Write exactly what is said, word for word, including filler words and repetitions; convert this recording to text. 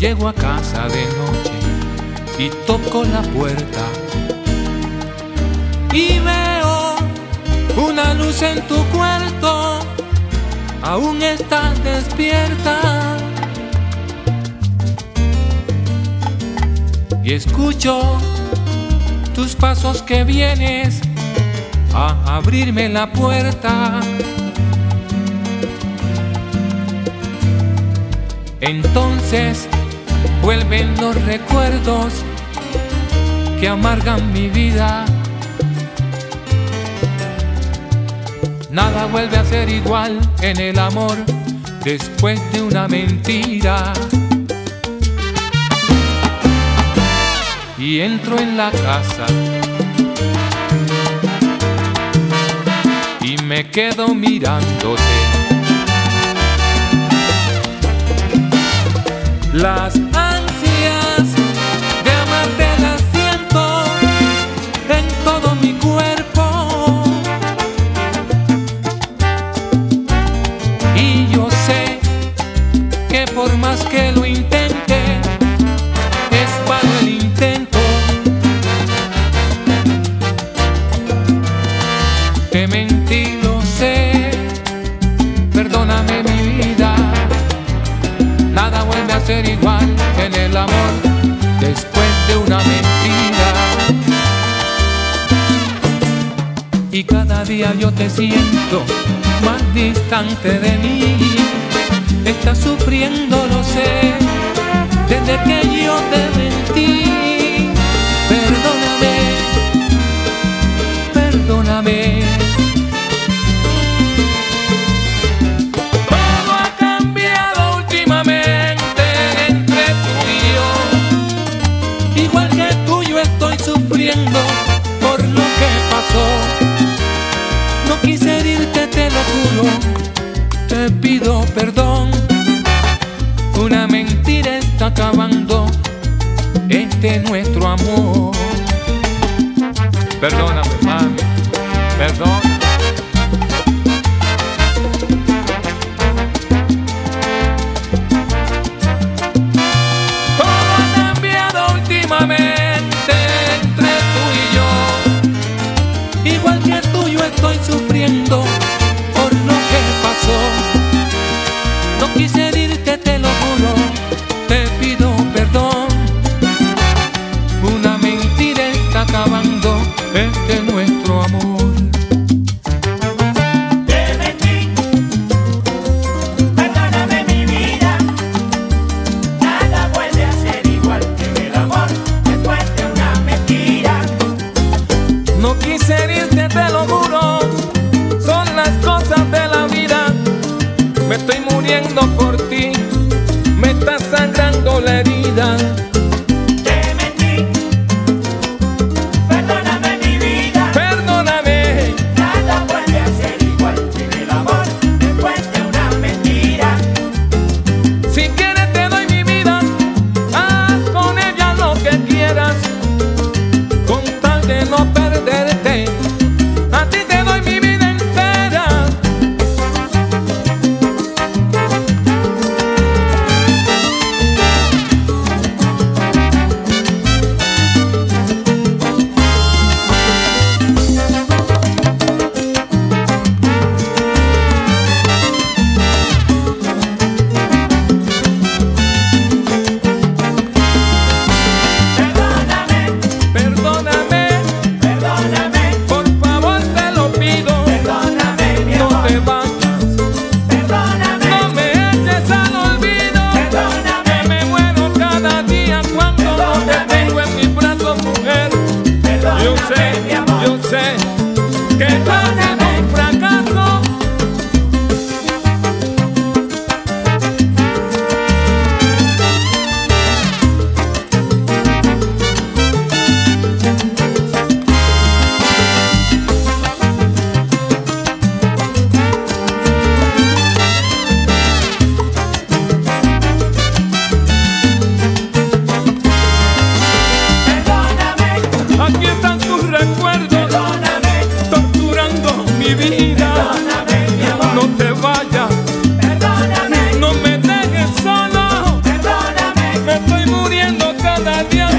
Llego a casa de noche y toco la puerta y veo una luz en tu cuarto, aún estás despierta. Y escucho tus pasos que vienes a abrirme la puerta. Entonces vuelven los recuerdos que amargan mi vida. Nada vuelve a ser igual en el amor después de una mentira. Y entro en la casa y me quedo mirándote. Las ansias de amarte las siento en todo mi cuerpo. Y yo sé que por más que lo intente, es vano el intento. Te mentí, lo sé, perdóname mi vida. Nada vuelve a ser igual en el amor después de una mentira. Y cada día yo te siento más distante de mí. Estás sufriendo, lo sé, desde que yo te mentí. Perdóname, perdóname. Por lo que pasó, no quise herirte, te lo juro, te pido perdón. Una mentira está acabando este nuestro amor. Perdóname, mami, perdón. Todo ha cambiado últimamente. Igual que tú yo estoy sufriendo por lo que pasó. No quise herirte, te lo juro, te pido perdón. Una mentira está acabando este nuestro amor. Te mentí, perdóname mi vida. Nada vuelve a ser igual en el amor después de una mentira. No quise herirte, te lo juro, son las cosas de la vida. Me estoy muriendo por ti, me está sangrando la herida. Te mentí, perdóname mi vida. Perdóname cada día